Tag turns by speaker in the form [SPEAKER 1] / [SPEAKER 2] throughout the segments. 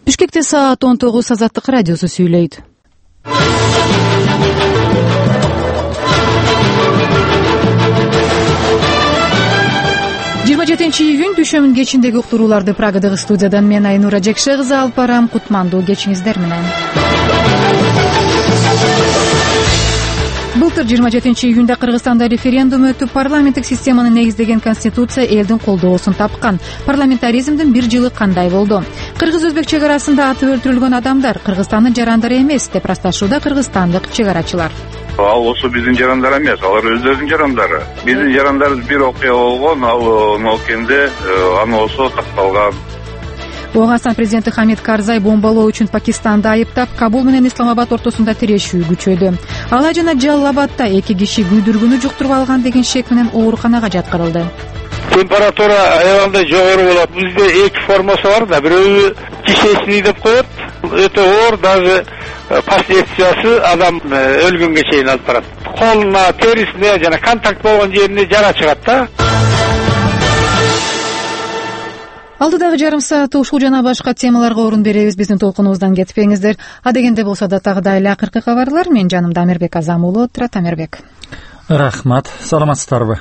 [SPEAKER 1] Бишкекте саат 19 Азаттык радиосу сүйлөйт. 27-июнь дүйшөмүн кечиндеги уктурууларды Прагадагы студиядан мен Айнура Жекше кызы алып барам. Кутмандуу кечиңиздер менен. Былтыр 27-июнда Кыргызстанда референдум өтүп, парламенттик системаны негиздеген конституция элдин колдоосун тапкан. Парламентаризмдин бир жылы кандай болду? Кыргыз-өзбек чек арасында атып өлтүрүлгөн адамдар Кыргызстандын жарандары эмес деп ырасташууда кыргызстандык чек арачылар.
[SPEAKER 2] Ал ошо биздин жарандар эмес, алар өздөрүнүн жарандары. Биздин жарандарыбыз бир окуя болгон, ал Нокенде аносу такталган.
[SPEAKER 1] Оңгастан президенти Хамид Карзай бомбалоо үчүн Пакистанды айыптап, Кабул менен Исламабад ортосунда тирешүү күчөдү. Алай жана Жаллабадда 2 киши күйдүргүнү жуктуруп алган деген шек менен ооруканага жаткырылды.
[SPEAKER 3] Температура аябагандай жогору болот. Бизде 2 формасы бар да, бирөө кишесиний деп коет. Өтө оор, даже последствиясы адам өлгөнгө чейин алып барат. Колуна, терисине жана контакт болгон жерине жара чыгат да.
[SPEAKER 1] Алдыдагы жарым саатта ушул жана башка темаларга орун беребиз. Биздин толкунубуздан кетпеңиздер. Адегенде болсо да тагыда эле акыркы кабарлар. Мен жанымда Амирбек Азам уулу отурат. Амирбек.
[SPEAKER 4] Рахмат. Саламатсыздарбы?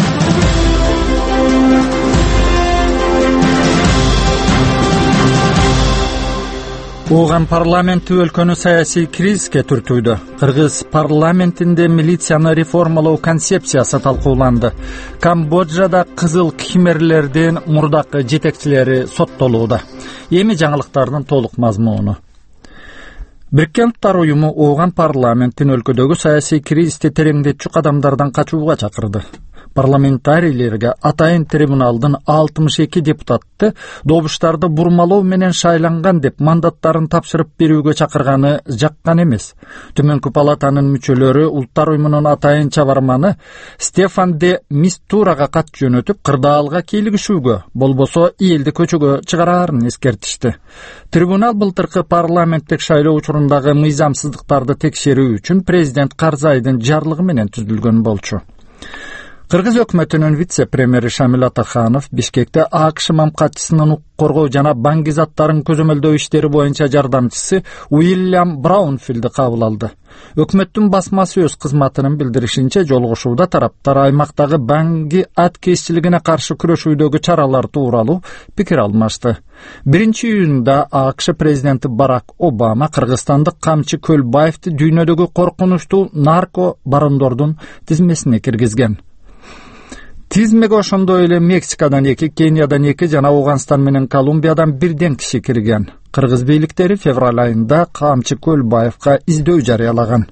[SPEAKER 4] Оған парламенти өлкөнү саясий кризиске түртүүдө. Кыргыз парламентинде милицияны реформалоо концепциясы талкууланды. Камбоджада кызыл кхимерлердин мурдакы жетекчилери соттолууда. Эми жаңылыктардын толук мазмуну. Бириккен Уттар уюму Оған парламенттин өлкөдөгү саясий кризисти тереңдетчү кадамдардан качууга чакырды. Парламентарийлерге атайын трибуналдын 62 депутатты добуштарды бурмалоо менен шайланган деп мандаттарын тапшырып берүүгө чакырганы жаккан эмес. Төмөнкү палатанын мүчөлөрү Улуттар уюмунун атайын чабарманы Стефан де Мистурага кат жөнөтүп, кырдаалга кийлигишүүгө, болбосо элди көчөгө чыгараарын эскертишти. Трибунал былтыркы парламенттик шайлоо учурундагы мыйзамсыздыктарды текшерүү үчүн президент Карзайдын жарлыгы менен түзүлгөн болчу. Кыргыз өкмөтүнүн вице-премьери Шамил Атаханов Бишкекте АКШ мамкатчысынын укук коргоо жана банки заттарын көзөмөлдөө иштери боюнча жардамчысы Уильям Браунфилди кабыл алды. Өкмөттүн басмасы өз кызматынын билдиришинче, жолугушууда тараптар аймактагы банки аткезчилигине каршы күрөшүүдөгү чаралар тууралуу пикир алмашты. 1-июнда АКШ президенти Барак Обама кыргызстандык Камчы Көлбаевди дүйнөдөгү коркунучтуу нарко барондордун тизмесине киргизген. Тизмеге ошондой эле Мексикадан 2, Кениядан 2 жана Ауганстан менен Колумбиядан бирден киши кирген. Кыргыз бийликтери февраль айында Камчы Көлбаевга издөө жарыялаган.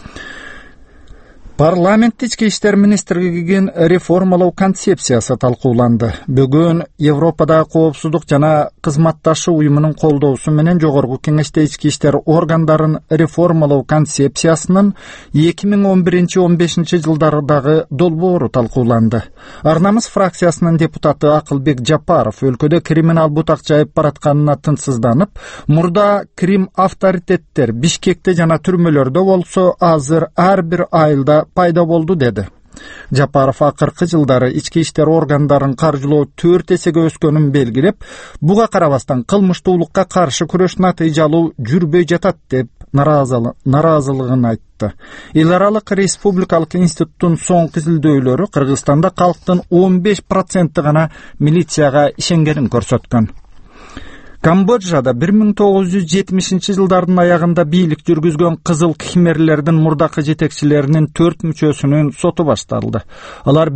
[SPEAKER 4] Парламент ички иштер министрлигинин реформалоо концепциясы талкууланды. Бүгүн Европадагы коопсуздук жана кызматташуу уюмунун колдоосу менен Жогорку Кеңеште ички иштер органдарын реформалоо концепциясынын 2011-15 жылдардагы долбоору талкууланды. Арнамыз фракциясынын депутаты Акылбек Жапаров өлкөдө криминал бутак жайып баратканына тынчсызданып, мурда крим авторитеттер Бишкекте жана түрмөлөрдө болсо азыр ар бир айылда пайда болду деди. Жапаров акыркы жылдары ички иштер органдарын каржылоо 4 эсеге өскөнүн белгилеп, буга карабастан кылмыштуулукка каршы күрөш натыйжалуу жүрбөй жатат деп наразылыгын айтты. Эл аралык республикалык институттун соңку изилдөөлөрү Кыргызстанда калктын 15% гана милицияга ишенгенин көрсөткөн. Камбоджада 1970 жылдардын аягында бийлик жүргүзгөн кызыл кхимерлердин мурдакы жетекчилеринин 4 мүчөсүнүн соту башталды. Алар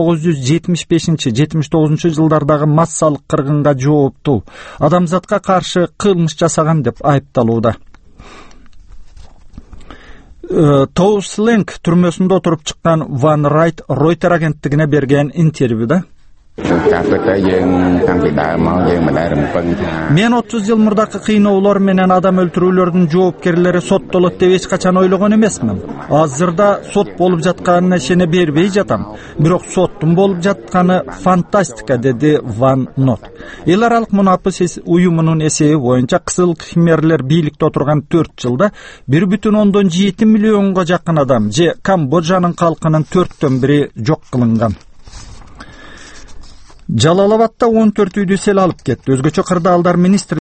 [SPEAKER 4] 1975-79 жылдардагы массалык кыргынга жооптуу, адамзатка каршы кылмыш жасаган деп айыпталууда. Тоусленг түрмөсүндө отуруп чыккан Ван Райт Ройтер агенттигине берген интервьюда Мен 30 жыл мурдакы кыйноолор менен адам өлтүрүүлөрдүн жоопкерлери соттолот деп эч качан ойлогон эмесмин. Азырда сот болуп жатканына ишене бербей жатам. Бирок соттун болуп жатканы фантастика, деди Ван Нот. Эл аралык мунапыс уюмунун эсеби боюнча кызыл кхимерлер бийликте отурган 4 жылда 1,7 миллионго жакын адам же Камбоджанын калкынын 4/1 жок кылынган. Жалалабадда 14 үйдү сел алып кетти. Өзгөчө кырдаалдар министр